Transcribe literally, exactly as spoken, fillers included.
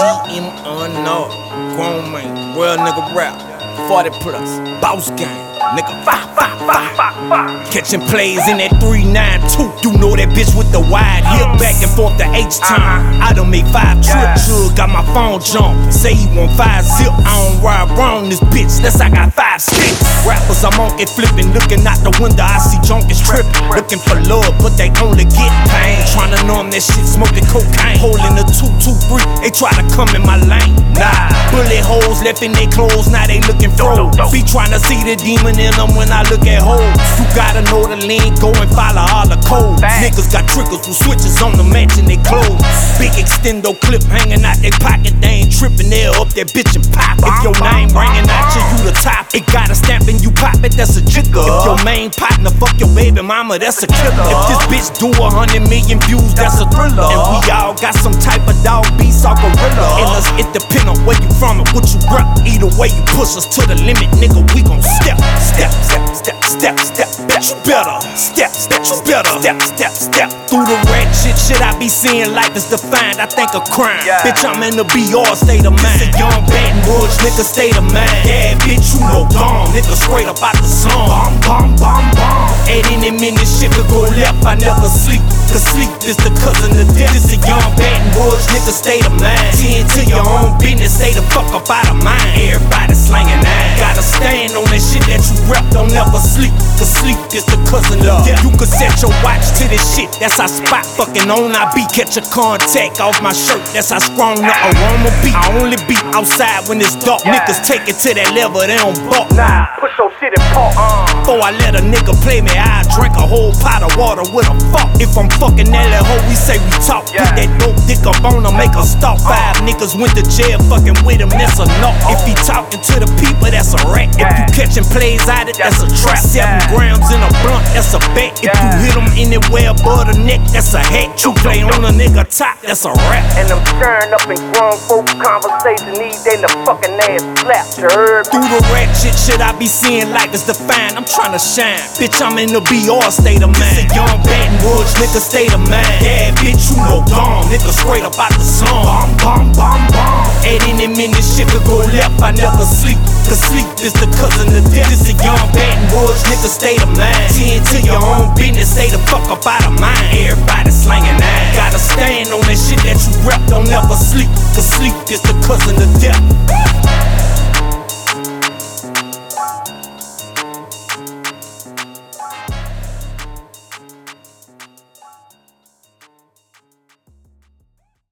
M unknown, grown man, real nigga rap, forty plus, boss gang, nigga fire, fire, fire, fire. Catching plays in that three nine two, you know that bitch with the wide hip, back and forth to H-time. I done made five trips, Jug got my phone jump, say he want five zip. I don't ride around this bitch, unless I got five sticks. Rappers, I'm on it flipping, looking out the window, I see junkies tripping, looking for love, but they only get pain. Tryna numb that shit, smoking cocaine, holding a two two three, they try to come in my lane. Nah, bullet holes left in their clothes, now they looking froze. Be tryna see the demon in them when I look at hoes. You gotta know the lane, go and follow all the codes. Niggas got triggers with switches on the matching they clothes. Big extendo clip hanging out they pocket, they ain't tripping, they'll up that bitch and pop. If your name ringing out you, you the top. It got a stamp and you pop it, that's a jigger. If your main partner fuck your baby mama, that's a killer. If this bitch do a hundred million views, that's a thriller. And we all got some type of dog beast or gorilla. And us, it depend on where you from and what you rep. Either way you push us to the limit, nigga, we gon' step, step, step, step, step, step. Bitch, you better step, step, you better step, step, step. Through the ratchet shit I be seeing, life is defined, I think a crime. Yeah. Bitch, I'm in the B R state of mind. This a young Baton Rouge nigga state of mind. Yeah, bitch, you know bomb, nigga straight up out the song. Bomb, bomb, bomb, bomb. At any minute shit could go left, I never sleep. Cause sleep is the cousin of death. This a young Baton Rouge nigga state of mind. Tend to your own business, stay the fuck up out of mine. Everybody slanging nine. Gotta stand on that shit that you rep, don't never sleep. Cause sleep is the cousin of death. You could set your watch to this shit, that's how spot fucking on I be. Catch a contact off my shirt, that's how strong the aroma be. I only be outside when it's dark. Yeah. Niggas take it to that level, they don't balk. Nah, push your shit and park. Uh. Before I let a nigga play me, I drink a whole pot of water with a fuck. If I'm fucking that little hoe, we say we talk. Yeah. Put that dope dick up on her, make her stop. Uh. Five niggas went to jail fucking with him, that's a knock. Uh. If he talking to the people, that's a rat. Yeah. If you catching plays out it, that's a trap. Seven yeah. grams in a blunt, that's a bet. If yeah. you hit him anywhere above the neck, that's a hat. You play on a nigga top, that's a rap. And I'm stirring up in grown folk conversation, need they the fucking ass slap, you heard? Through the ratchet shit I be seeing like it's defined, I'm tryna shine. Bitch, I'm in the B R state of mind. This a young Baton Rouge nigga state of mind. Yeah, bitch, you know bomb, nigga straight up out the song. Bomb, bomb, bomb, bomb. At any minute shit could go left, I never sleep. Cause sleep is the cousin of death. This a young Baton Rouge nigga state of mind. Tend to your own business, stay the fuck up out of mine. Everybody slanging nine. Gotta stand on that shit that you rep, don't never sleep. Cause sleep is the cousin of death.